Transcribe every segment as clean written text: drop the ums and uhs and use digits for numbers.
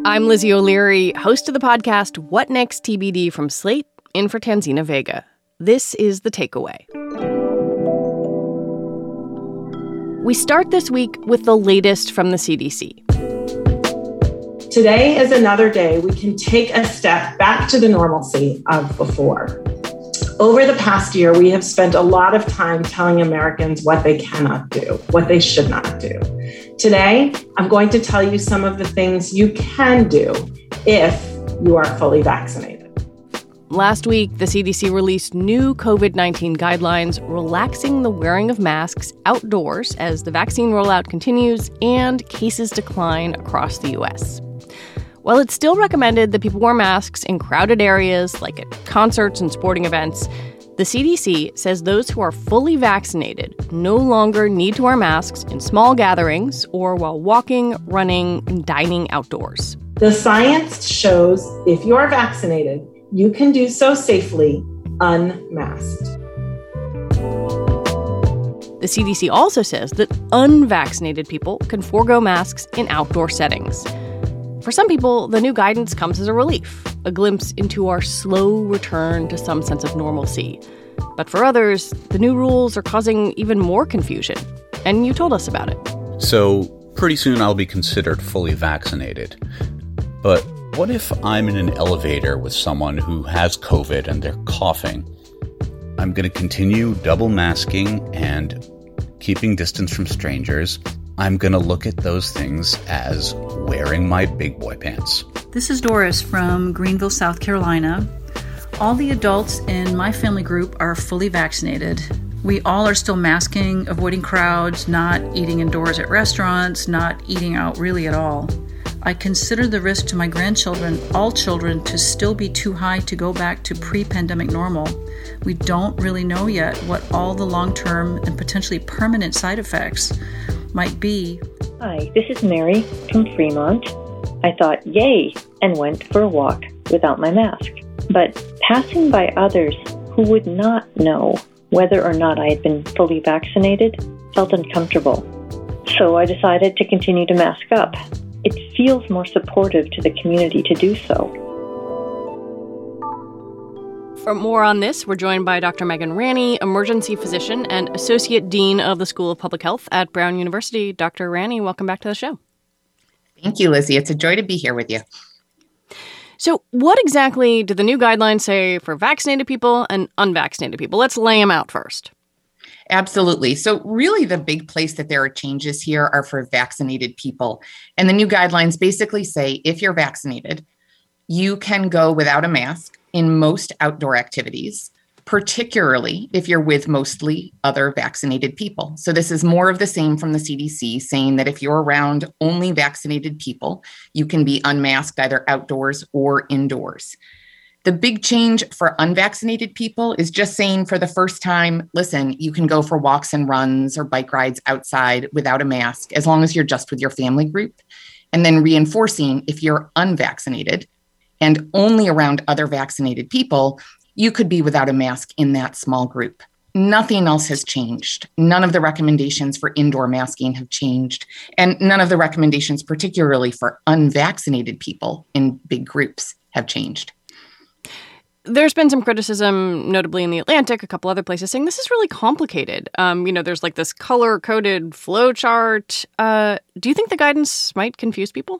I'm Lizzie O'Leary, host of the podcast What Next TBD from Slate, in for Tanzina Vega. This is The Takeaway. We start this week with the latest from the CDC. Today is another day we can take a step back to the normalcy of before. Over the past year, we have spent a lot of time telling Americans what they cannot do, what they should not do. Today, I'm going to tell you some of the things you can do if you are fully vaccinated. Last week, the CDC released new COVID-19 guidelines relaxing the wearing of masks outdoors as the vaccine rollout continues and cases decline across the U.S. While it's still recommended that people wear masks in crowded areas like at concerts and sporting events, the CDC says those who are fully vaccinated no longer need to wear masks in small gatherings or while walking, running, and dining outdoors. The science shows if you are vaccinated, you can do so safely unmasked. The CDC also says that unvaccinated people can forego masks in outdoor settings. For some people, the new guidance comes as a relief, a glimpse into our slow return to some sense of normalcy. But for others, the new rules are causing even more confusion. And you told us about it. So pretty soon I'll be considered fully vaccinated. But what if I'm in an elevator with someone who has COVID and they're coughing? I'm going to continue double masking and keeping distance from strangers. I'm going to look at those things as wearing my big boy pants. This is Doris from Greenville, South Carolina. All the adults in my family group are fully vaccinated. We all are still masking, avoiding crowds, not eating indoors at restaurants, not eating out really at all. I consider the risk to my grandchildren, all children, to still be too high to go back to pre-pandemic normal. We don't really know yet what all the long-term and potentially permanent side effects might be. Hi, this is Mary from Fremont. I thought, yay, and went for a walk without my mask. But passing by others who would not know whether or not I had been fully vaccinated felt uncomfortable. So I decided to continue to mask up. It feels more supportive to the community to do so. For more on this, we're joined by Dr. Megan Ranney, emergency physician and associate dean of the School of Public Health at Brown University. Dr. Ranney, welcome back to the show. Thank you, Lizzie. It's a joy to be here with you. So what exactly do the new guidelines say for vaccinated people and unvaccinated people? Let's lay them out first. Absolutely. So really the big place that there are changes here are for vaccinated people. And the new guidelines basically say if you're vaccinated, you can go without a mask in most outdoor activities, particularly if you're with mostly other vaccinated people. So this is more of the same from the CDC, saying that if you're around only vaccinated people, you can be unmasked either outdoors or indoors. The big change for unvaccinated people is just saying for the first time, listen, you can go for walks and runs or bike rides outside without a mask, as long as you're just with your family group. And then reinforcing if you're unvaccinated and only around other vaccinated people, you could be without a mask in that small group. Nothing else has changed. None of the recommendations for indoor masking have changed. And none of the recommendations, particularly for unvaccinated people in big groups, have changed. There's been some criticism, notably in The Atlantic, a couple other places, saying this is really complicated. There's like this color-coded flow chart. Do you think the guidance might confuse people?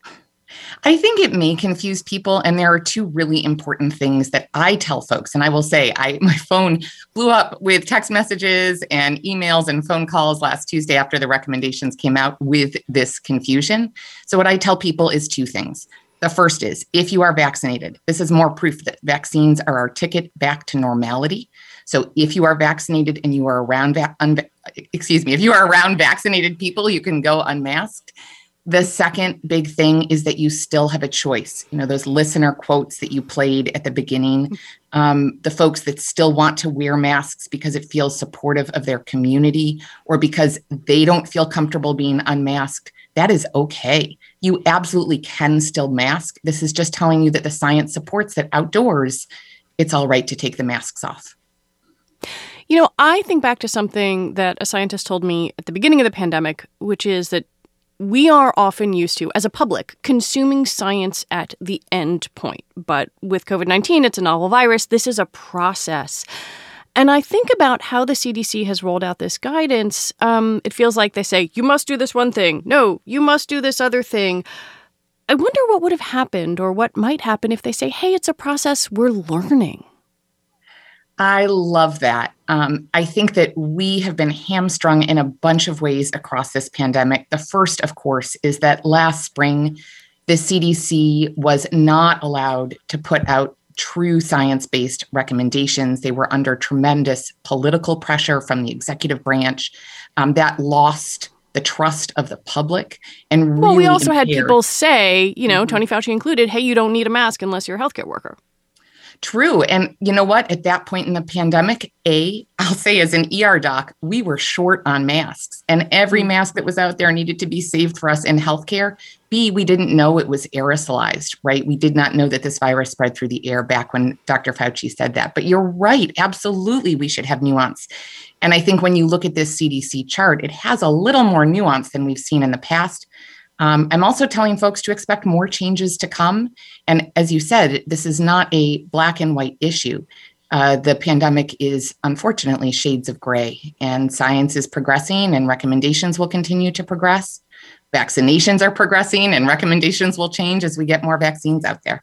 I think it may confuse people, and there are two really important things that I tell folks. And I will say, my phone blew up with text messages and emails and phone calls last Tuesday after the recommendations came out with this confusion. So what I tell people is two things. The first is, if you are vaccinated, this is more proof that vaccines are our ticket back to normality. So if you are vaccinated and you are around, if you are around vaccinated people, you can go unmasked. The second big thing is that you still have a choice. Those listener quotes that you played at the beginning, the folks that still want to wear masks because it feels supportive of their community or because they don't feel comfortable being unmasked, that is okay. You absolutely can still mask. This is just telling you that the science supports that outdoors, it's all right to take the masks off. I think back to something that a scientist told me at the beginning of the pandemic, which is that we are often used to, as a public, consuming science at the end point. But with COVID-19, it's a novel virus. This is a process. And I think about how the CDC has rolled out this guidance. It feels like they say, you must do this one thing. No, you must do this other thing. I wonder what would have happened or what might happen if they say, hey, it's a process, we're learning. I love that. I think that we have been hamstrung in a bunch of ways across this pandemic. The first, of course, is that last spring, the CDC was not allowed to put out true science-based recommendations. They were under tremendous political pressure from the executive branch that lost the trust of the public and really we also had impaired. people say, Tony Fauci included, hey, you don't need a mask unless you're a healthcare worker. True. And you know what? At that point in the pandemic, I'll say as an ER doc, we were short on masks and every mask that was out there needed to be saved for us in healthcare. B, we didn't know it was aerosolized, right? We did not know that this virus spread through the air back when Dr. Fauci said that. But you're right. Absolutely, we should have nuance. And I think when you look at this CDC chart, it has a little more nuance than we've seen in the past. I'm also telling folks to expect more changes to come. And as you said, this is not a black and white issue. The pandemic is unfortunately shades of gray, and science is progressing and recommendations will continue to progress. Vaccinations are progressing and recommendations will change as we get more vaccines out there.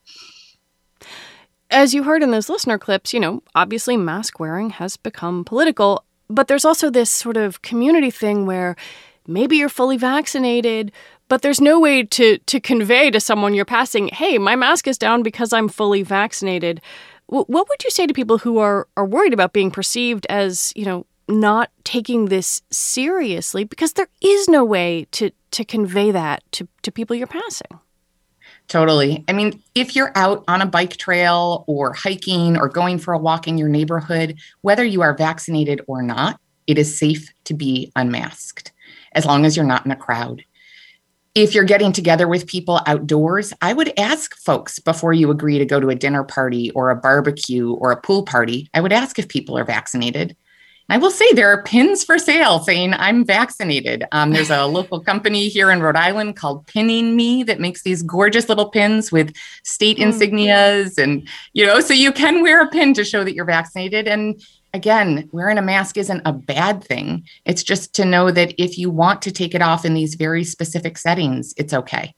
As you heard in those listener clips, obviously mask wearing has become political, but there's also this sort of community thing where maybe you're fully vaccinated, but there's no way to convey to someone you're passing, hey, my mask is down because I'm fully vaccinated. What would you say to people who are worried about being perceived as, not taking this seriously? Because there is no way to convey that to people you're passing. Totally. I mean, if you're out on a bike trail or hiking or going for a walk in your neighborhood, whether you are vaccinated or not, it is safe to be unmasked as long as you're not in a crowd. If you're getting together with people outdoors, I would ask folks before you agree to go to a dinner party or a barbecue or a pool party, I would ask if people are vaccinated. And I will say there are pins for sale saying I'm vaccinated. There's a local company here in Rhode Island called Pinning Me that makes these gorgeous little pins with state insignias. And, so you can wear a pin to show that you're vaccinated. And again, wearing a mask isn't a bad thing. It's just to know that if you want to take it off in these very specific settings, it's okay.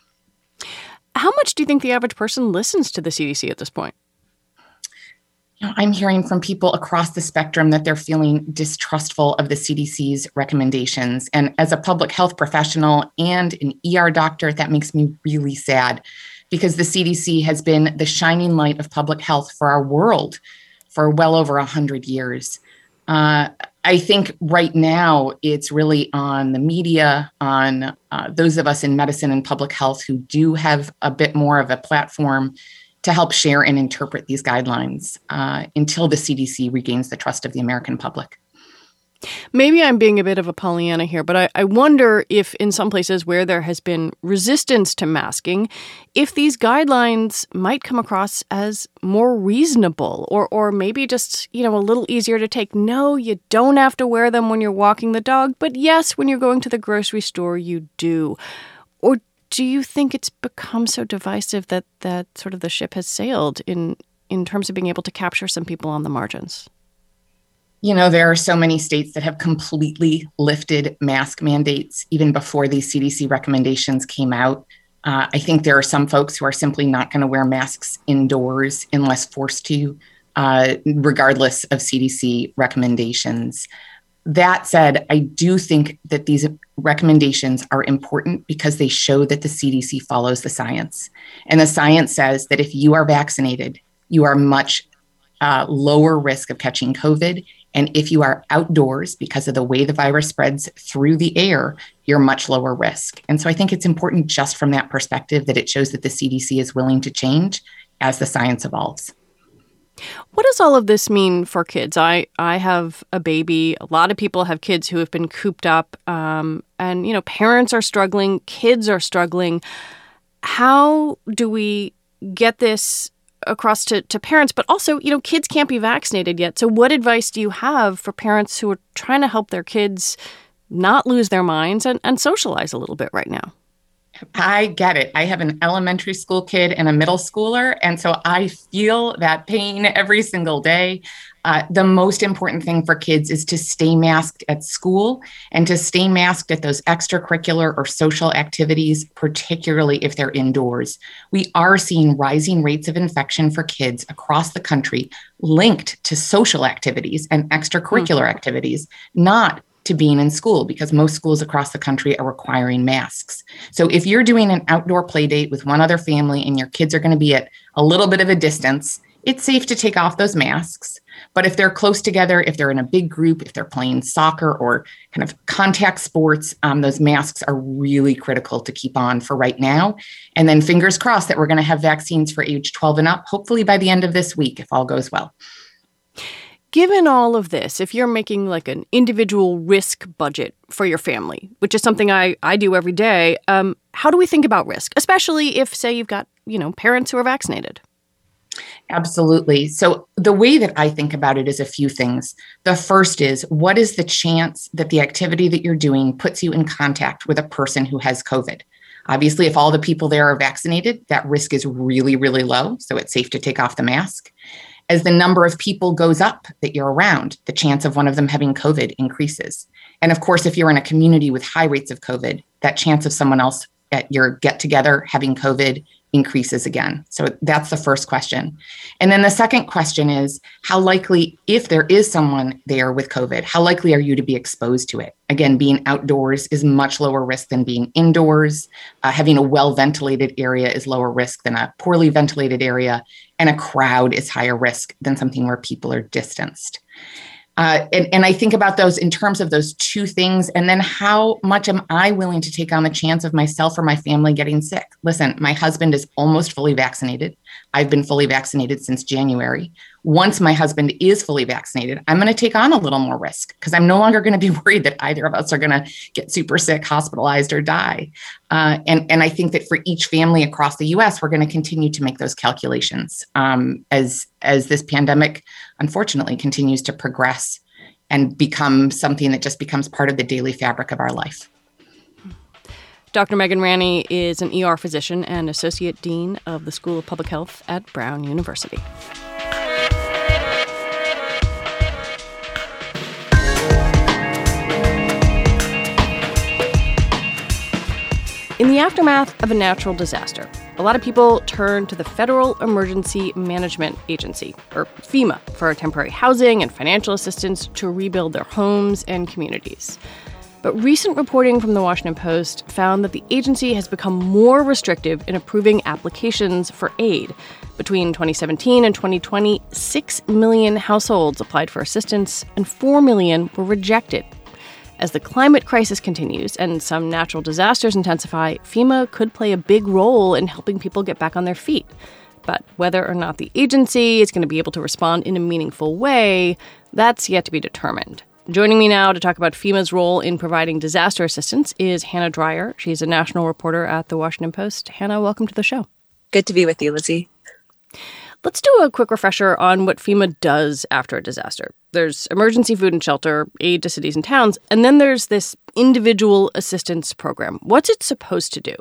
How much do you think the average person listens to the CDC at this point? I'm hearing from people across the spectrum that they're feeling distrustful of the CDC's recommendations. And as a public health professional and an ER doctor, that makes me really sad because the CDC has been the shining light of public health for our world for well over 100 years. I think right now it's really on the media, on those of us in medicine and public health who do have a bit more of a platform to help share and interpret these guidelines until the CDC regains the trust of the American public. Maybe I'm being a bit of a Pollyanna here, but I wonder if in some places where there has been resistance to masking, if these guidelines might come across as more reasonable or maybe just, a little easier to take. No, you don't have to wear them when you're walking the dog, but yes, when you're going to the grocery store, you do. Or do you think it's become so divisive that sort of the ship has sailed in terms of being able to capture some people on the margins? There are so many states that have completely lifted mask mandates even before these CDC recommendations came out. I think there are some folks who are simply not going to wear masks indoors unless forced to, regardless of CDC recommendations. That said, I do think that these recommendations are important because they show that the CDC follows the science. And the science says that if you are vaccinated, you are much lower risk of catching COVID. And if you are outdoors, because of the way the virus spreads through the air, you're much lower risk. And so I think it's important just from that perspective that it shows that the CDC is willing to change as the science evolves. What does all of this mean for kids? I have a baby. A lot of people have kids who have been cooped up. And, parents are struggling. Kids are struggling. How do we get this across to parents? But also, kids can't be vaccinated yet. So what advice do you have for parents who are trying to help their kids not lose their minds and socialize a little bit right now. I get it. I have an elementary school kid and a middle schooler, and so I feel that pain every single day. The most important thing for kids is to stay masked at school and to stay masked at those extracurricular or social activities, particularly if they're indoors. We are seeing rising rates of infection for kids across the country linked to social activities and extracurricular activities, not to being in school, because most schools across the country are requiring masks. So if you're doing an outdoor play date with one other family and your kids are going to be at a little bit of a distance, it's safe to take off those masks. But if they're close together, if they're in a big group, if they're playing soccer or kind of contact sports, those masks are really critical to keep on for right now. And then fingers crossed that we're going to have vaccines for age 12 and up, hopefully by the end of this week, if all goes well. Given all of this, if you're making like an individual risk budget for your family, which is something I do every day, how do we think about risk, especially if, say, you've got, parents who are vaccinated? Absolutely. So the way that I think about it is a few things. The first is, what is the chance that the activity that you're doing puts you in contact with a person who has COVID? Obviously, if all the people there are vaccinated, that risk is really, really low. So it's safe to take off the mask. As the number of people goes up that you're around, the chance of one of them having COVID increases. And of course, if you're in a community with high rates of COVID, that chance of someone else at your get together having COVID increases again. So that's the first question. And then the second question is, how likely, if there is someone there with COVID, how likely are you to be exposed to it? Again, being outdoors is much lower risk than being indoors. Having a well-ventilated area is lower risk than a poorly ventilated area. And a crowd is higher risk than something where people are distanced. And I think about those in terms of those two things. And then how much am I willing to take on the chance of myself or my family getting sick? Listen, my husband is almost fully vaccinated. I've been fully vaccinated since January. Once my husband is fully vaccinated, I'm going to take on a little more risk because I'm no longer going to be worried that either of us are going to get super sick, hospitalized, or die. And I think that for each family across the U.S., we're going to continue to make those calculations as this pandemic, unfortunately, continues to progress and become something that just becomes part of the daily fabric of our life. Dr. Megan Ranney is an ER physician and Associate Dean of the School of Public Health at Brown University. In the aftermath of a natural disaster, a lot of people turn to the Federal Emergency Management Agency, or FEMA, for temporary housing and financial assistance to rebuild their homes and communities. But recent reporting from the Washington Post found that the agency has become more restrictive in approving applications for aid. Between 2017 and 2020, 6 million households applied for assistance and 4 million were rejected. As the climate crisis continues and some natural disasters intensify, FEMA could play a big role in helping people get back on their feet. But whether or not the agency is going to be able to respond in a meaningful way, that's yet to be determined. Joining me now to talk about FEMA's role in providing disaster assistance is Hannah Dreier. She's a national reporter at The Washington Post. Hannah, welcome to the show. Good to be with you, Lizzie. Let's do a quick refresher on what FEMA does after a disaster. There's emergency food and shelter, aid to cities and towns, and then there's this individual assistance program. What's it supposed to do?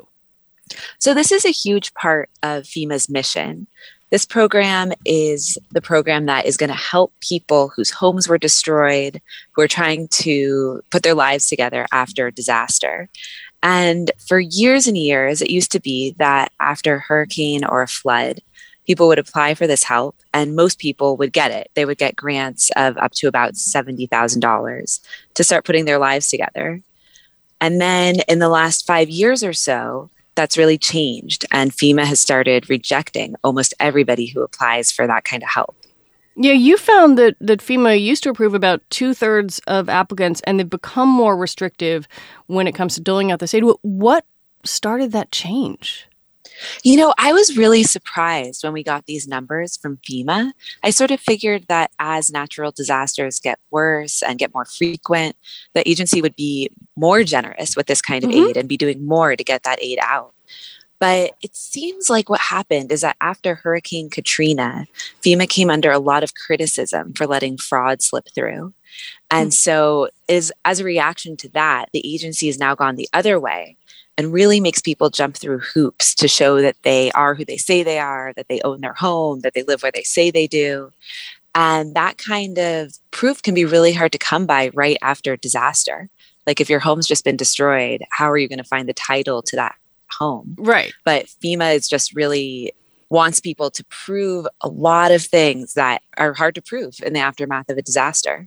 So this is a huge part of FEMA's mission. This program is the program that is going to help people whose homes were destroyed, who are trying to put their lives together after a disaster. And for years and years, it used to be that after a hurricane or a flood, people would apply for this help, and most people would get it. They would get grants of up to about $70,000 to start putting their lives together. And then in the last 5 years or so, that's really changed, and FEMA has started rejecting almost everybody who applies for that kind of help. Yeah, you found that FEMA used to approve about 2/3 of applicants, and they've become more restrictive when it comes to doling out this aid. What started that change? You know, I was really surprised when we got these numbers from FEMA. I sort of figured that as natural disasters get worse and get more frequent, the agency would be more generous with this kind of aid and be doing more to get that aid out. But it seems like what happened is that after Hurricane Katrina, FEMA came under a lot of criticism for letting fraud slip through. And so as a reaction to that, the agency has now gone the other way and really makes people jump through hoops to show that they are who they say they are, that they own their home, that they live where they say they do. And that kind of proof can be really hard to come by right after a disaster. Like if your home's just been destroyed, how are you going to find the title to that home? Right. But FEMA is just really wants people to prove a lot of things that are hard to prove in the aftermath of a disaster.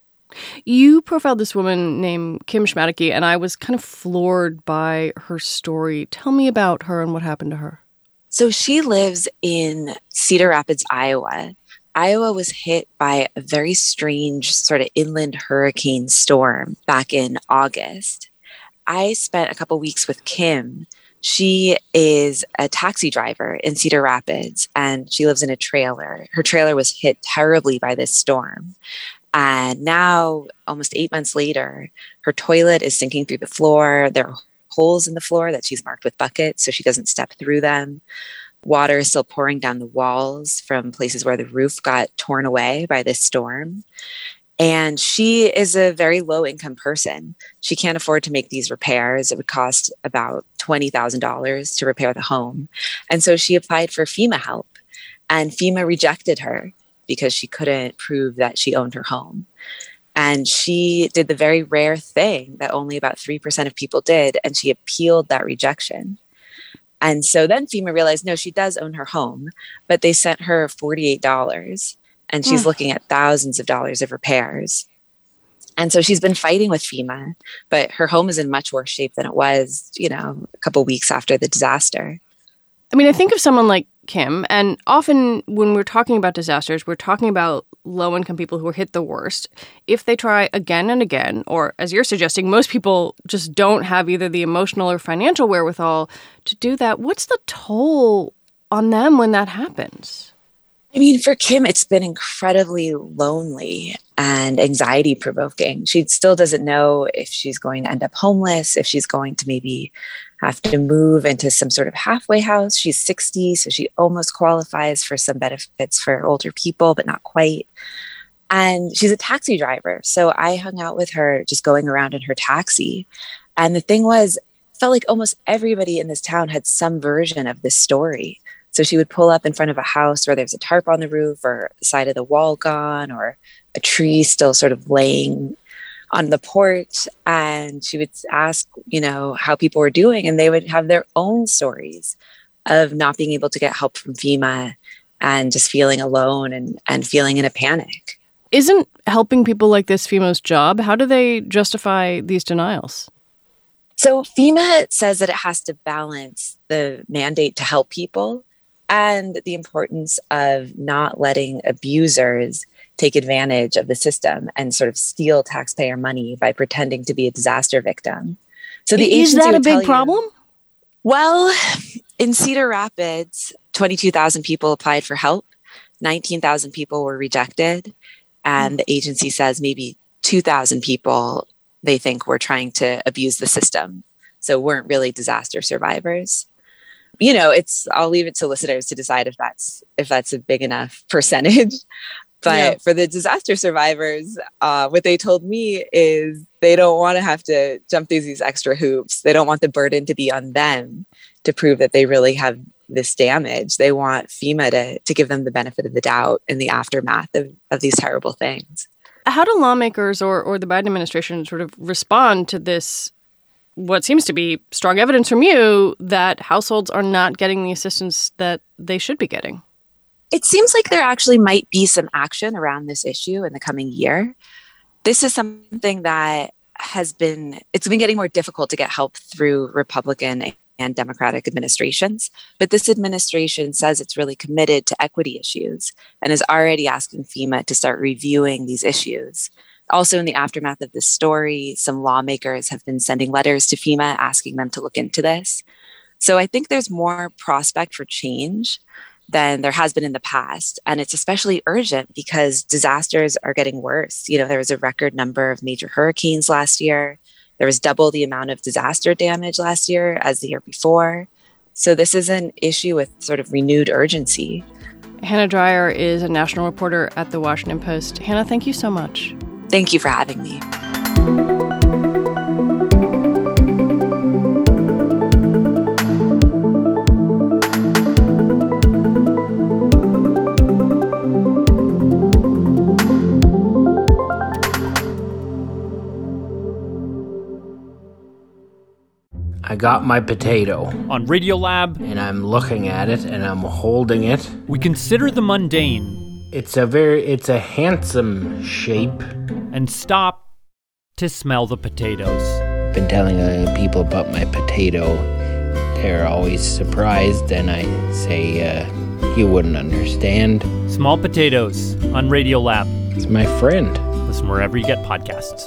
You profiled this woman named Kim Schmadeke, and I was kind of floored by her story. Tell me about her and what happened to her. So she lives in Cedar Rapids, Iowa. Iowa was hit by a very strange sort of inland hurricane storm back in August. I spent a couple weeks with Kim. She is a taxi driver in Cedar Rapids, and she lives in a trailer. Her trailer was hit terribly by this storm. And now, almost 8 months later, her toilet is sinking through the floor. There are holes in the floor that she's marked with buckets so she doesn't step through them. Water is still pouring down the walls from places where the roof got torn away by this storm. And she is a very low income person. She can't afford to make these repairs. It would cost about $20,000 to repair the home. And so she applied for FEMA help, and FEMA rejected her because she couldn't prove that she owned her home. And she did the very rare thing that only about 3% of people did, and she appealed that rejection. And so then FEMA realized, no, she does own her home, but they sent her $48, and she's looking at thousands of dollars of repairs. And so she's been fighting with FEMA, but her home is in much worse shape than it was, a couple weeks after the disaster. I mean, I think of someone like Kim, and often when we're talking about disasters, we're talking about low-income people who are hit the worst. If they try again and again, or as you're suggesting, most people just don't have either the emotional or financial wherewithal to do that. What's the toll on them when that happens? I mean, for Kim, it's been incredibly lonely and anxiety-provoking. She still doesn't know if she's going to end up homeless, if she's going to maybe have to move into some sort of halfway house. She's 60, so she almost qualifies for some benefits for older people, but not quite. And she's a taxi driver. So I hung out with her just going around in her taxi. And the thing was, it felt like almost everybody in this town had some version of this story. So she would pull up in front of a house where there's a tarp on the roof, or the side of the wall gone, or a tree still sort of laying on the porch. And she would ask, how people were doing. And they would have their own stories of not being able to get help from FEMA and just feeling alone and feeling in a panic. Isn't helping people like this FEMA's job? How do they justify these denials? So FEMA says that it has to balance the mandate to help people and the importance of not letting abusers take advantage of the system and sort of steal taxpayer money by pretending to be a disaster victim. So the is that a big problem? Well, in Cedar Rapids, 22,000 people applied for help. 19,000 people were rejected. And the agency says maybe 2,000 people they think were trying to abuse the system, so weren't really disaster survivors. I'll leave it to listeners to decide if that's a big enough percentage. But for the disaster survivors, what they told me is they don't want to have to jump through these extra hoops. They don't want the burden to be on them to prove that they really have this damage. They want FEMA to give them the benefit of the doubt in the aftermath of these terrible things. How do lawmakers or the Biden administration sort of respond to this, what seems to be strong evidence from you that households are not getting the assistance that they should be getting? It seems like there actually might be some action around this issue in the coming year. This is something that it's been getting more difficult to get help through Republican and Democratic administrations. But this administration says it's really committed to equity issues and is already asking FEMA to start reviewing these issues. Also, in the aftermath of this story, some lawmakers have been sending letters to FEMA asking them to look into this. So I think there's more prospect for change than there has been in the past. And it's especially urgent because disasters are getting worse. There was a record number of major hurricanes last year. There was double the amount of disaster damage last year as the year before. So this is an issue with sort of renewed urgency. Hannah Dreier is a national reporter at The Washington Post. Hannah, thank you so much. Thank you for having me. I got my potato. On Radiolab, and I'm looking at it and I'm holding it. we consider the mundane It's a handsome shape. and stop to smell the potatoes. Been telling people about my potato. They're always surprised, and I say, you wouldn't understand. Small Potatoes on Radiolab. It's my friend. Listen wherever you get podcasts.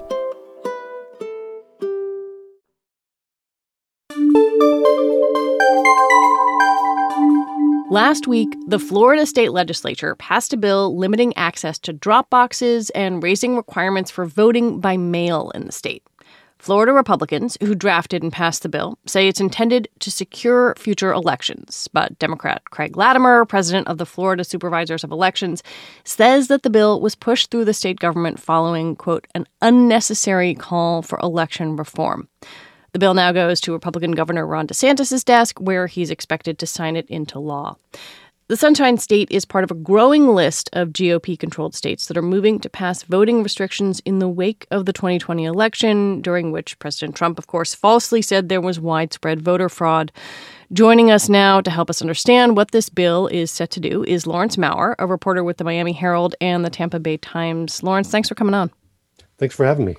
Last week, the Florida state legislature passed a bill limiting access to drop boxes and raising requirements for voting by mail in the state. Florida Republicans, who drafted and passed the bill, say it's intended to secure future elections. But Democrat Craig Latimer, president of the Florida Supervisors of Elections, says that the bill was pushed through the state government following, quote, an unnecessary call for election reform. The bill now goes to Republican Governor Ron DeSantis' desk, where he's expected to sign it into law. The Sunshine State is part of a growing list of GOP-controlled states that are moving to pass voting restrictions in the wake of the 2020 election, during which President Trump, of course, falsely said there was widespread voter fraud. Joining us now to help us understand what this bill is set to do is Lawrence Maurer, a reporter with the Miami Herald and the Tampa Bay Times. Lawrence, thanks for coming on. Thanks for having me.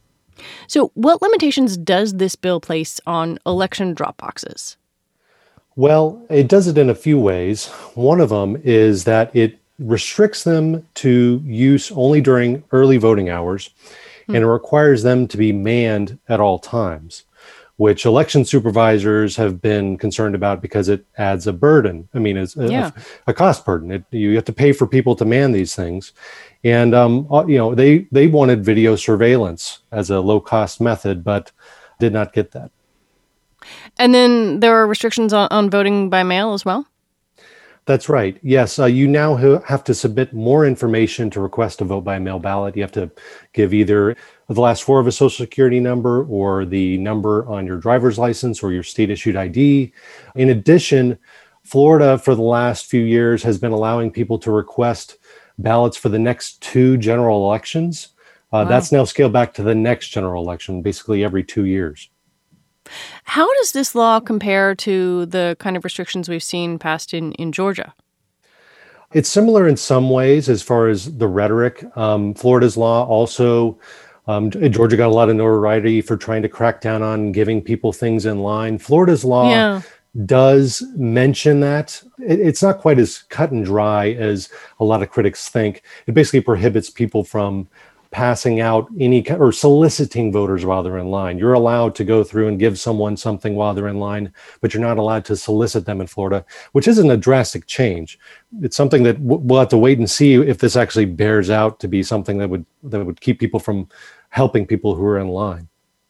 So what limitations does this bill place on election drop boxes? Well, it does it in a few ways. One of them is that it restricts them to use only during early voting hours, and it requires them to be manned at all times, which election supervisors have been concerned about because it adds a burden. I mean, it's a cost burden. You have to pay for people to man these things. And, they wanted video surveillance as a low-cost method, but did not get that. And then there are restrictions on voting by mail as well? That's right. Yes. You now have to submit more information to request a vote by mail ballot. You have to give either the last four of a social security number or the number on your driver's license or your state-issued ID. In addition, Florida, for the last few years, has been allowing people to request ballots for the next two general elections. Wow. That's now scaled back to the next general election, basically every 2 years. How does this law compare to the kind of restrictions we've seen passed in Georgia? It's similar in some ways as far as the rhetoric. Florida's law also, Georgia got a lot of notoriety for trying to crack down on giving people things in line. Florida's law does mention that. It's not quite as cut and dry as a lot of critics think. It basically prohibits people from passing out or soliciting voters while they're in line. You're allowed to go through and give someone something while they're in line, but you're not allowed to solicit them in Florida, which isn't a drastic change. It's something that we'll have to wait and see if this actually bears out to be something that would keep people from helping people who are in line.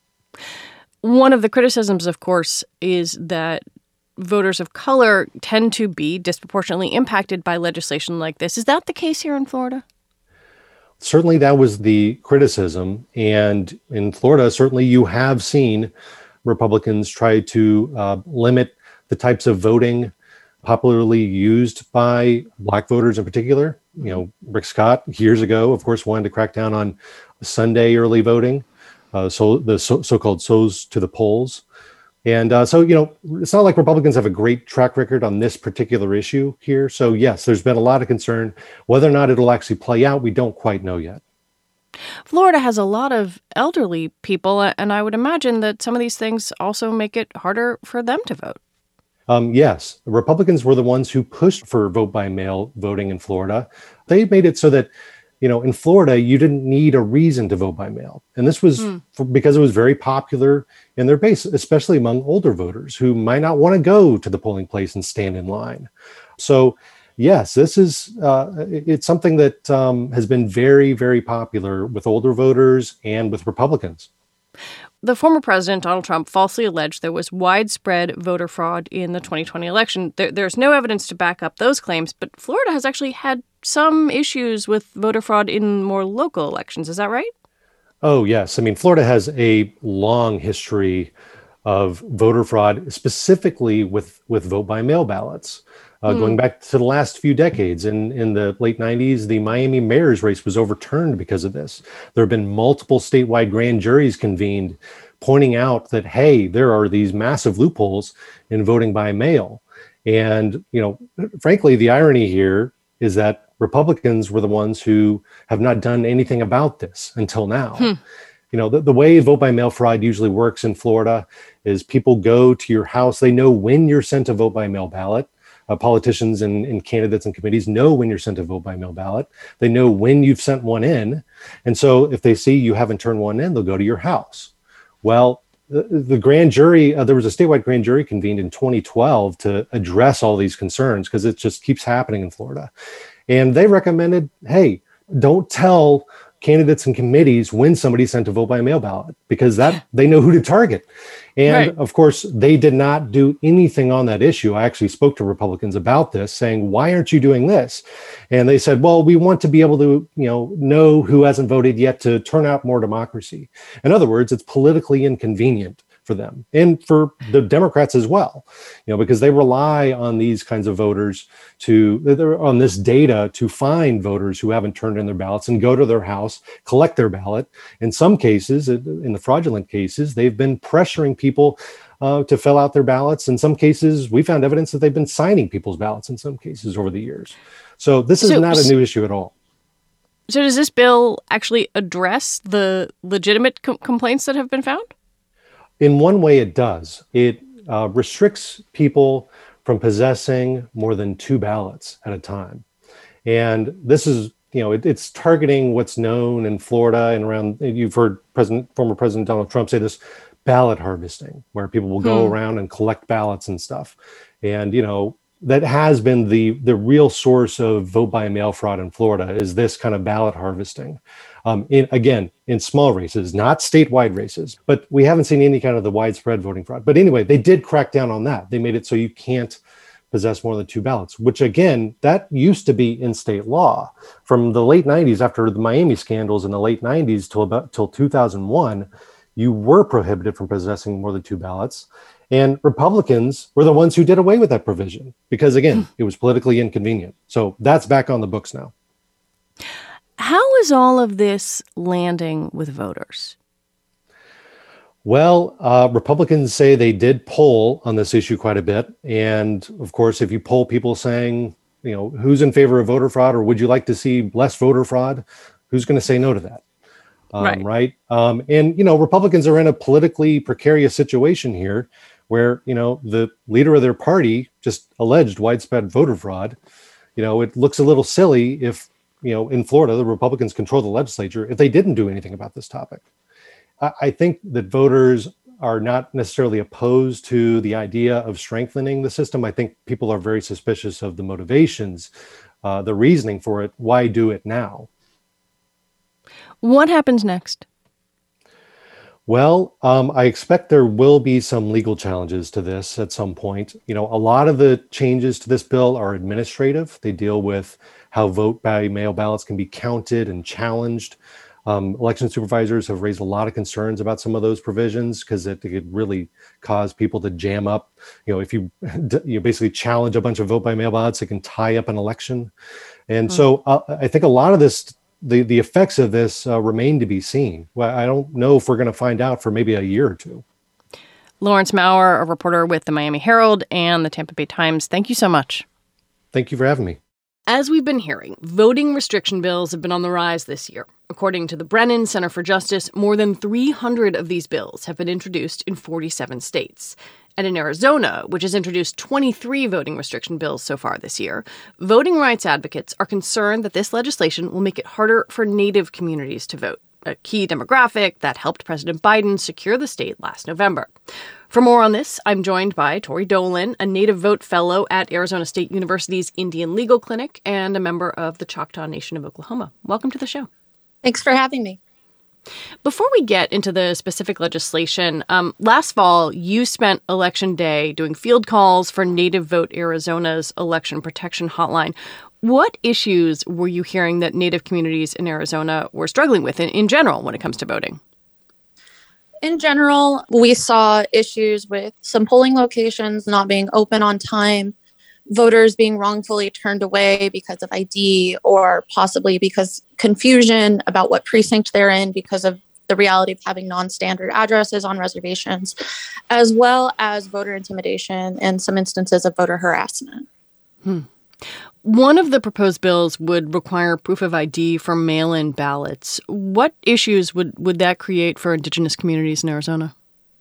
One of the criticisms, of course, is that voters of color tend to be disproportionately impacted by legislation like this. Is that the case here in Florida? Certainly that was the criticism. And in Florida, certainly you have seen Republicans try to limit the types of voting popularly used by Black voters in particular. You know, Rick Scott years ago, of course, wanted to crack down on Sunday early voting, so the so-called so's to the polls. And it's not like Republicans have a great track record on this particular issue here. So, yes, there's been a lot of concern. Whether or not it'll actually play out, we don't quite know yet. Florida has a lot of elderly people, and I would imagine that some of these things also make it harder for them to vote. Yes, the Republicans were the ones who pushed for vote by mail voting in Florida. They made it so that, in Florida, you didn't need a reason to vote by mail. And this was because it was very popular in their base, especially among older voters who might not want to go to the polling place and stand in line. So, yes, this is it's something that has been very, very popular with older voters and with Republicans. The former president, Donald Trump, falsely alleged there was widespread voter fraud in the 2020 election. There's no evidence to back up those claims, but Florida has actually had some issues with voter fraud in more local elections. Is that right? Oh, yes. I mean, Florida has a long history of voter fraud, specifically with vote by mail ballots. Going back to the last few decades. In the late 90s, the Miami mayor's race was overturned because of this. There have been multiple statewide grand juries convened pointing out that, hey, there are these massive loopholes in voting by mail. And, frankly, the irony here is that Republicans were the ones who have not done anything about this until now. The way vote by mail fraud usually works in Florida is people go to your house. They know when you're sent a vote by mail ballot. Politicians and candidates and committees know when you're sent a vote by mail ballot. They know when you've sent one in. And so if they see you haven't turned one in, they'll go to your house. Well, the grand jury, there was a statewide grand jury convened in 2012 to address all these concerns because it just keeps happening in Florida. And they recommended, hey, don't tell candidates and committees when somebody sent a vote by mail ballot because that they know who to target. And of course, they did not do anything on that issue. I actually spoke to Republicans about this saying, why aren't you doing this? And they said, well, we want to be able to, know who hasn't voted yet to turn out more democracy. In other words, it's politically inconvenient for them and for the Democrats as well, because they rely on these kinds of voters on this data to find voters who haven't turned in their ballots and go to their house, collect their ballot. In some cases, in the fraudulent cases, they've been pressuring people to fill out their ballots. In some cases, we found evidence that they've been signing people's ballots in some cases over the years. So this is not a new issue at all. So does this bill actually address the legitimate complaints that have been found? In one way, it does. It restricts people from possessing more than 2 ballots at a time. And this is, it's targeting what's known in Florida and around, you've heard former President Donald Trump say this, ballot harvesting, where people will go around and collect ballots and stuff. And, that has been the real source of vote by mail fraud in Florida is this kind of ballot harvesting. In small races, not statewide races, but we haven't seen any kind of the widespread voting fraud. But anyway, they did crack down on that. They made it so you can't possess more than 2 ballots, which again, that used to be in state law from the late 90s after the Miami scandals in the late 90s till 2001, you were prohibited from possessing more than 2 ballots. And Republicans were the ones who did away with that provision because, again, it was politically inconvenient. So that's back on the books now. How is all of this landing with voters? Well, Republicans say they did poll on this issue quite a bit. And of course, if you poll people saying, who's in favor of voter fraud or would you like to see less voter fraud, who's going to say no to that? Right. And Republicans are in a politically precarious situation here where, the leader of their party just alleged widespread voter fraud. It looks a little silly if, in Florida, the Republicans control the legislature if they didn't do anything about this topic. I think that voters are not necessarily opposed to the idea of strengthening the system. I think people are very suspicious of the motivations, the reasoning for it. Why do it now? What happens next? Well, I expect there will be some legal challenges to this at some point. A lot of the changes to this bill are administrative. They deal with how vote by mail ballots can be counted and challenged. Election supervisors have raised a lot of concerns about some of those provisions because it could really cause people to jam up. If you basically challenge a bunch of vote by mail ballots, it can tie up an election. And so I think a lot of this, the effects of this remain to be seen. Well, I don't know if we're going to find out for maybe a year or two. Lawrence Maurer, a reporter with the Miami Herald and the Tampa Bay Times, thank you so much. Thank you for having me. As we've been hearing, voting restriction bills have been on the rise this year. According to the Brennan Center for Justice, more than 300 of these bills have been introduced in 47 states. And in Arizona, which has introduced 23 voting restriction bills so far this year, voting rights advocates are concerned that this legislation will make it harder for Native communities to vote, a key demographic that helped President Biden secure the state last November. For more on this, I'm joined by Tori Dolan, a Native Vote Fellow at Arizona State University's Indian Legal Clinic and a member of the Choctaw Nation of Oklahoma. Welcome to the show. Thanks for having me. Before we get into the specific legislation, last fall, you spent Election Day doing field calls for Native Vote Arizona's election protection hotline. What issues were you hearing that Native communities in Arizona were struggling with in general when it comes to voting? In general, we saw issues with some polling locations not being open on time, voters being wrongfully turned away because of ID or possibly because confusion about what precinct they're in because of the reality of having non-standard addresses on reservations, as well as voter intimidation and some instances of voter harassment. One of the proposed bills would require proof of ID for mail-in ballots. What issues would that create for Indigenous communities in Arizona?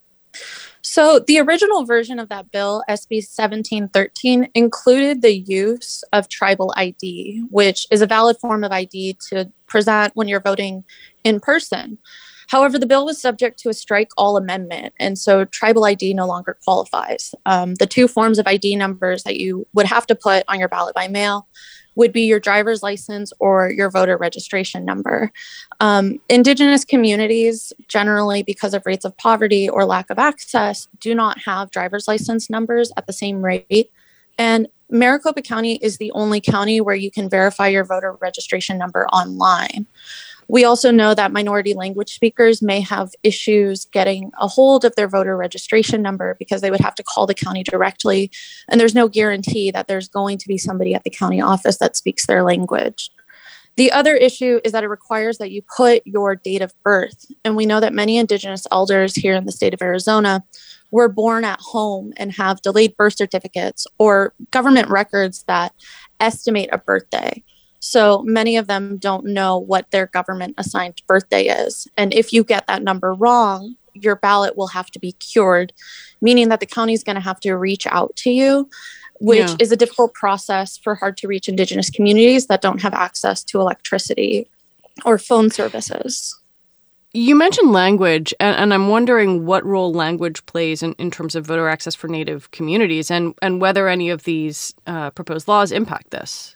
So the original version of that bill, SB 1713, included the use of tribal ID, which is a valid form of ID to present when you're voting in person. However, the bill was subject to a strike all amendment, and so tribal ID no longer qualifies. The two forms of ID numbers that you would have to put on your ballot by mail would be your driver's license or your voter registration number. Indigenous communities, generally because of rates of poverty or lack of access, do not have driver's license numbers at the same rate. And Maricopa County is the only county where you can verify your voter registration number online. We also know that minority language speakers may have issues getting a hold of their voter registration number because they would have to call the county directly. And there's no guarantee that there's going to be somebody at the county office that speaks their language. The other issue is that it requires that you put your date of birth. And we know that many Indigenous elders here in the state of Arizona were born at home and have delayed birth certificates or government records that estimate a birthday. So many of them don't know what their government assigned birthday is. And if you get that number wrong, your ballot will have to be cured, meaning that the county is going to have to reach out to you, which is a difficult process for hard to reach Indigenous communities that don't have access to electricity or phone services. You mentioned language, and I'm wondering what role language plays in terms of voter access for Native communities and whether any of these proposed laws impact this.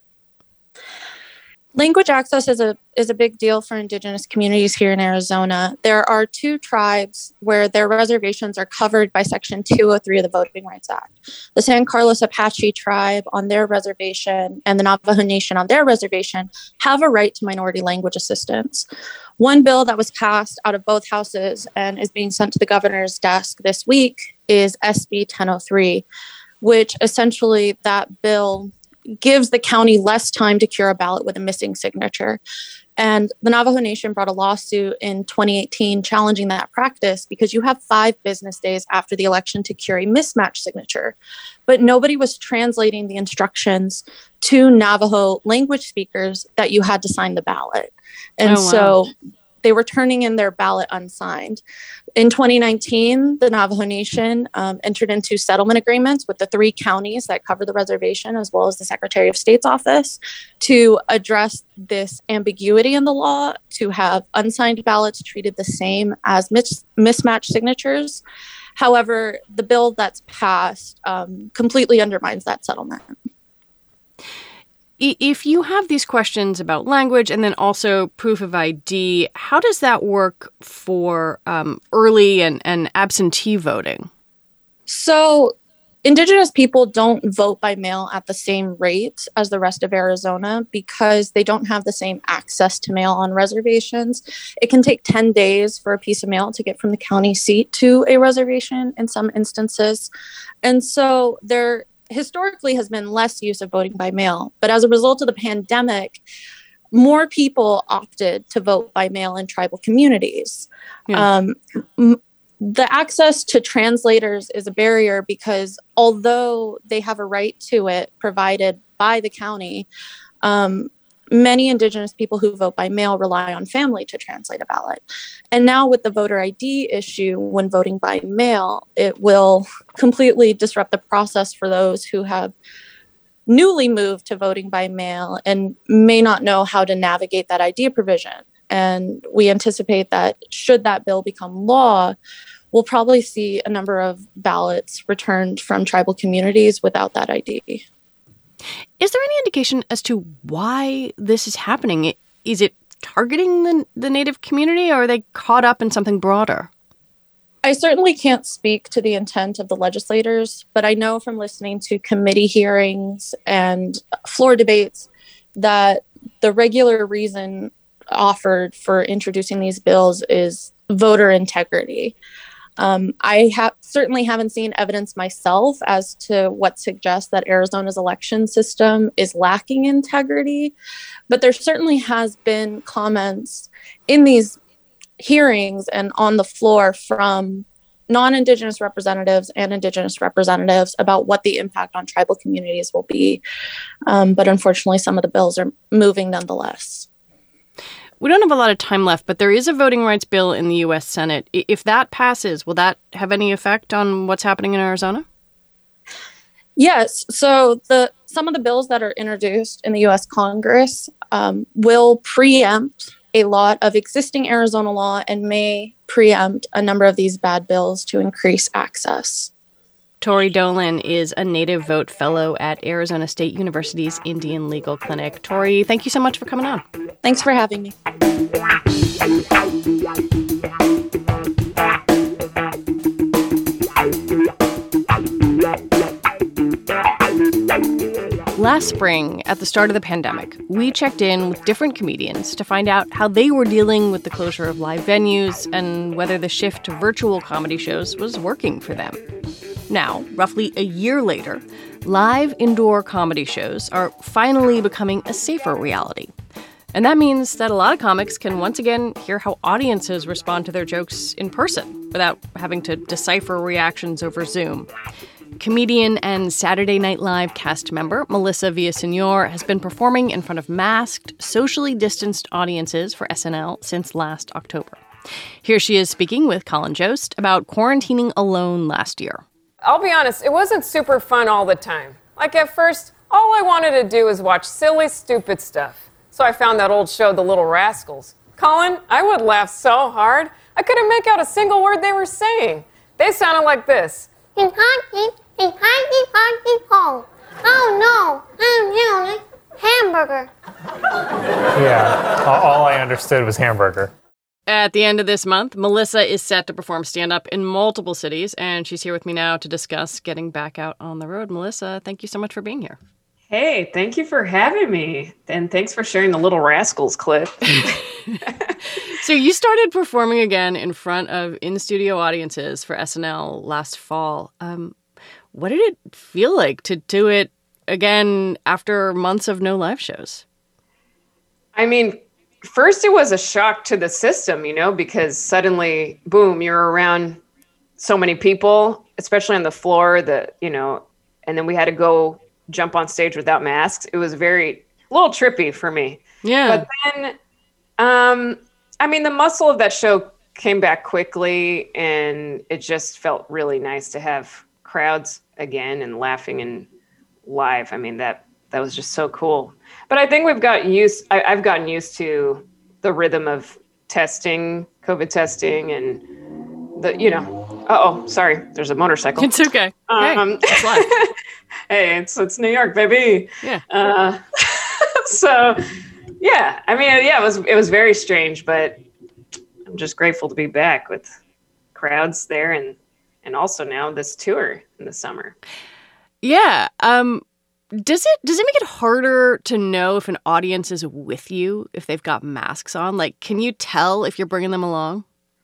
Language access is a big deal for Indigenous communities here in Arizona. There are two tribes where their reservations are covered by Section 203 of the Voting Rights Act. The San Carlos Apache tribe on their reservation and the Navajo Nation on their reservation have a right to minority language assistance. One bill that was passed out of both houses and is being sent to the governor's desk this week is SB 1003, which essentially that bill gives the county less time to cure a ballot with a missing signature. And the Navajo Nation brought a lawsuit in 2018 challenging that practice because you have 5 business days after the election to cure a mismatched signature. But nobody was translating the instructions to Navajo language speakers that you had to sign the ballot. And so they were turning in their ballot unsigned. In 2019, the Navajo Nation entered into settlement agreements with the 3 counties that cover the reservation, as well as the Secretary of State's office, to address this ambiguity in the law, to have unsigned ballots treated the same as mismatched signatures. However, the bill that's passed completely undermines that settlement. If you have these questions about language and then also proof of ID, how does that work for early and absentee voting? So Indigenous people don't vote by mail at the same rate as the rest of Arizona because they don't have the same access to mail on reservations. It can take 10 days for a piece of mail to get from the county seat to a reservation in some instances. And so there historically has been less use of voting by mail. But as a result of the pandemic, more people opted to vote by mail in tribal communities. Yeah. The access to translators is a barrier because although they have a right to it provided by the county, many Indigenous people who vote by mail rely on family to translate a ballot. And now with the voter ID issue, when voting by mail, it will completely disrupt the process for those who have newly moved to voting by mail and may not know how to navigate that ID provision. And we anticipate that should that bill become law, we'll probably see a number of ballots returned from tribal communities without that ID. Is there any indication as to why this is happening? Is it targeting the Native community, or are they caught up in something broader? I certainly can't speak to the intent of the legislators, but I know from listening to committee hearings and floor debates that the regular reason offered for introducing these bills is voter integrity. I certainly haven't seen evidence myself as to what suggests that Arizona's election system is lacking integrity, but there certainly has been comments in these hearings and on the floor from non-Indigenous representatives and Indigenous representatives about what the impact on tribal communities will be. But unfortunately, some of the bills are moving nonetheless. We don't have a lot of time left, but there is a voting rights bill in the U.S. Senate. If that passes, will that have any effect on what's happening in Arizona? Yes. So some of the bills that are introduced in the U.S. Congress will preempt a lot of existing Arizona law and may preempt a number of these bad bills to increase access. Tori Dolan is a Native Vote Fellow at Arizona State University's Indian Legal Clinic. Tori, thank you so much for coming on. Thanks for having me. Last spring, at the start of the pandemic, we checked in with different comedians to find out how they were dealing with the closure of live venues and whether the shift to virtual comedy shows was working for them. Now, roughly a year later, live indoor comedy shows are finally becoming a safer reality. And that means that a lot of comics can once again hear how audiences respond to their jokes in person without having to decipher reactions over Zoom. Comedian and Saturday Night Live cast member Melissa Villaseñor has been performing in front of masked, socially distanced audiences for SNL since last October. Here she is speaking with Colin Jost about quarantining alone last year. I'll be honest, it wasn't super fun all the time. Like at first, all I wanted to do was watch silly, stupid stuff. So I found that old show, The Little Rascals. Colin, I would laugh so hard, I couldn't make out a single word they were saying. They sounded like this. Oh no, hamburger. Yeah, all I understood was hamburger. At the end of this month, Melissa is set to perform stand-up in multiple cities, and she's here with me now to discuss getting back out on the road. Melissa, thank you so much for being here. Hey, thank you for having me. And thanks for sharing the Little Rascals clip. So you started performing again in front of in-studio audiences for SNL last fall. What did it feel like to do it again after months of no live shows? I mean, first it was a shock to the system, because suddenly, boom, you're around so many people, especially on the floor, and then we had to go jump on stage without masks. It was a little trippy for me. Yeah. But then, the muscle of that show came back quickly, and it just felt really nice to have crowds again and laughing and live. That was just so cool. But I think I've gotten used to the rhythm of testing, COVID testing, and sorry, there's a motorcycle. It's okay. Hey, it's live. Hey, it's New York, baby. Yeah. So, yeah, it was very strange, but I'm just grateful to be back with crowds there and also now this tour in the summer. Yeah. Does it make it harder to know if an audience is with you if they've got masks on? Like, can you tell if you're bringing them along?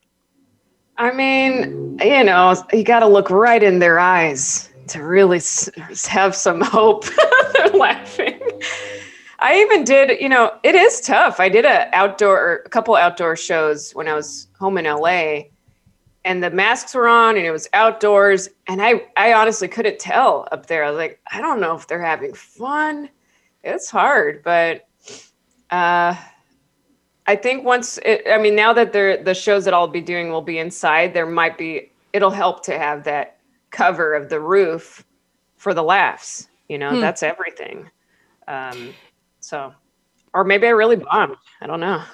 You got to look right in their eyes to really have some hope. They're laughing. I even did, it is tough. I did a couple outdoor shows when I was home in LA, and the masks were on and it was outdoors. And I honestly couldn't tell up there. I was like, I don't know if they're having fun. It's hard, but I think now that the shows that I'll be doing will be inside, it'll help to have that cover of the roof for the laughs. That's everything. Or maybe I really bombed. I don't know.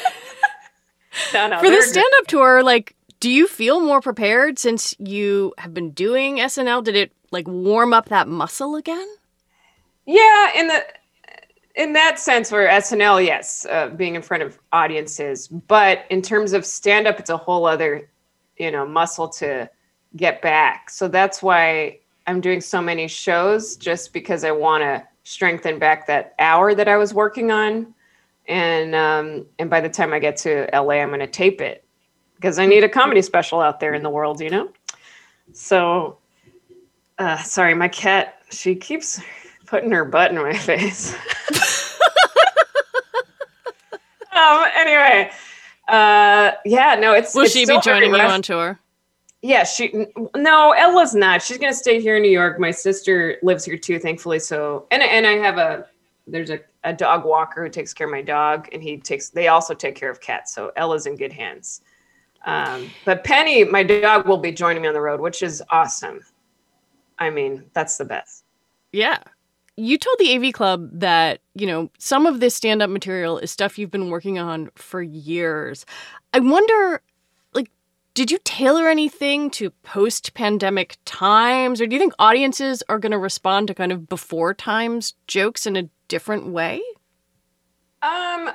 No, for the stand-up tour, do you feel more prepared since you have been doing SNL? Did it warm up that muscle again? Yeah, in that sense for SNL, yes, being in front of audiences. But in terms of stand-up, it's a whole other, muscle to get back. So that's why I'm doing so many shows, just because I want to strengthen back that hour that I was working on. And by the time I get to LA, I'm going to tape it because I need a comedy special out there in the world, you know? So, sorry, my cat, she keeps putting her butt in my face. Anyway, Will she be joining you on tour? Yeah, no, Ella's not. She's going to stay here in New York. My sister lives here too, thankfully. So, and I have there's a dog walker who takes care of my dog, and they also take care of cats. So Ella's in good hands. But Penny, my dog, will be joining me on the road, which is awesome. I mean, that's the best. Yeah. You told the AV Club that, some of this stand-up material is stuff you've been working on for years. I wonder, did you tailor anything to post-pandemic times? Or do you think audiences are going to respond to kind of before times jokes in a different way? No,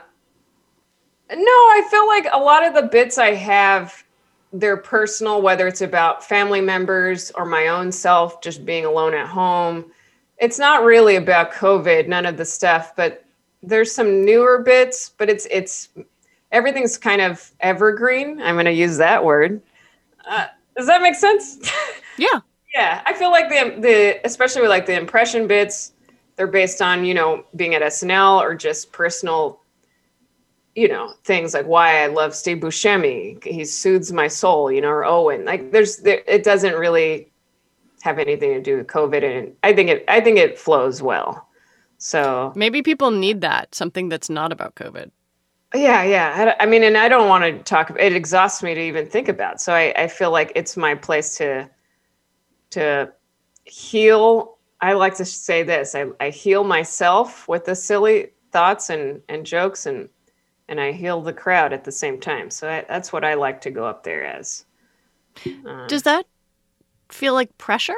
I feel like a lot of the bits I have, they're personal, whether it's about family members or my own self, just being alone at home. It's not really about COVID, none of the stuff, but there's some newer bits, but it's everything's kind of evergreen. I'm going to use that word. Does that make sense? Yeah. Yeah. I feel like the especially with the impression bits, they're based on, being at SNL or just personal, things like why I love Steve Buscemi. He soothes my soul, or Owen. It doesn't really have anything to do with COVID, and I think it flows well. So maybe people need that, something that's not about COVID. Yeah. I mean, and I don't want to talk. It exhausts me to even think about. So I feel like it's my place to heal. I like to say this: I heal myself with the silly thoughts and jokes, and I heal the crowd at the same time. So that's what I like to go up there as. Does that feel like pressure?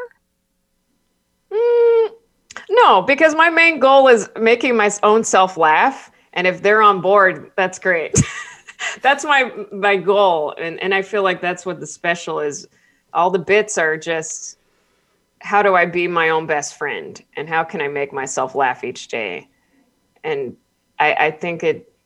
No, because my main goal is making my own self laugh. And if they're on board, that's great. That's my goal. And I feel like that's what the special is. All the bits are just, how do I be my own best friend? And how can I make myself laugh each day? And I think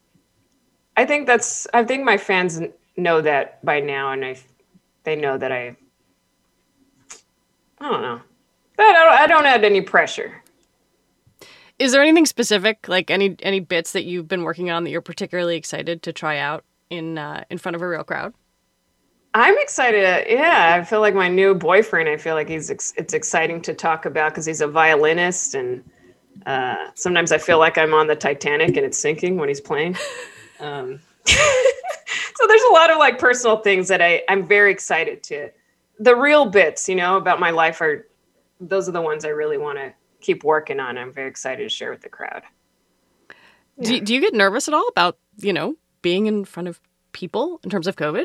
my fans know that by now. And they know that I don't know. I don't add any pressure. Is there anything specific, like any bits that you've been working on that you're particularly excited to try out in front of a real crowd? I'm excited. Yeah, I feel like my new boyfriend, I feel like it's exciting to talk about because he's a violinist. And sometimes I feel like I'm on the Titanic and it's sinking when he's playing. So there's a lot of personal things that I'm very excited to. The real bits, about my life those are the ones I really want to keep working on. I'm very excited to share with the crowd. Yeah. Do you get nervous at all about, being in front of people in terms of COVID?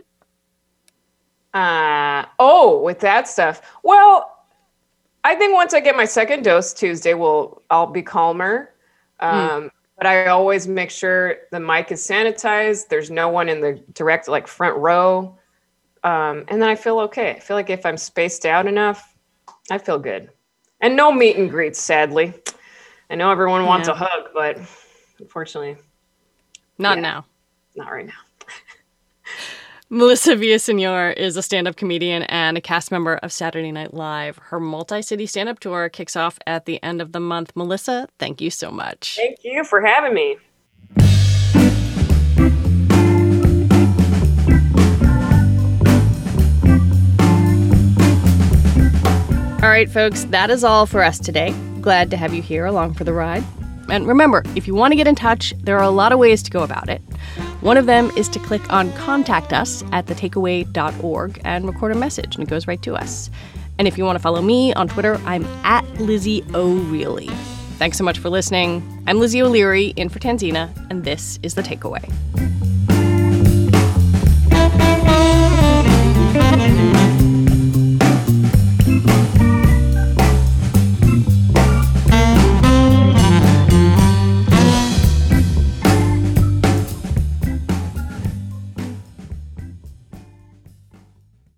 With that stuff. Well, I think once I get my second dose Tuesday, I'll be calmer. But I always make sure the mic is sanitized. There's no one in the direct front row. And then I feel okay. I feel like if I'm spaced out enough, I feel good. And no meet and greets, sadly. I know everyone wants a hug, but unfortunately. Not now. Not right now. Melissa Villaseñor is a stand-up comedian and a cast member of Saturday Night Live. Her multi-city stand-up tour kicks off at the end of the month. Melissa, thank you so much. Thank you for having me. All right, folks, that is all for us today. Glad to have you here along for the ride. And remember, if you want to get in touch, there are a lot of ways to go about it. One of them is to click on Contact Us at thetakeaway.org and record a message, and it goes right to us. And if you want to follow me on Twitter, I'm at Lizzie O'Reilly. Thanks so much for listening. I'm Lizzie O'Leary, in for Tanzina, and this is The Takeaway.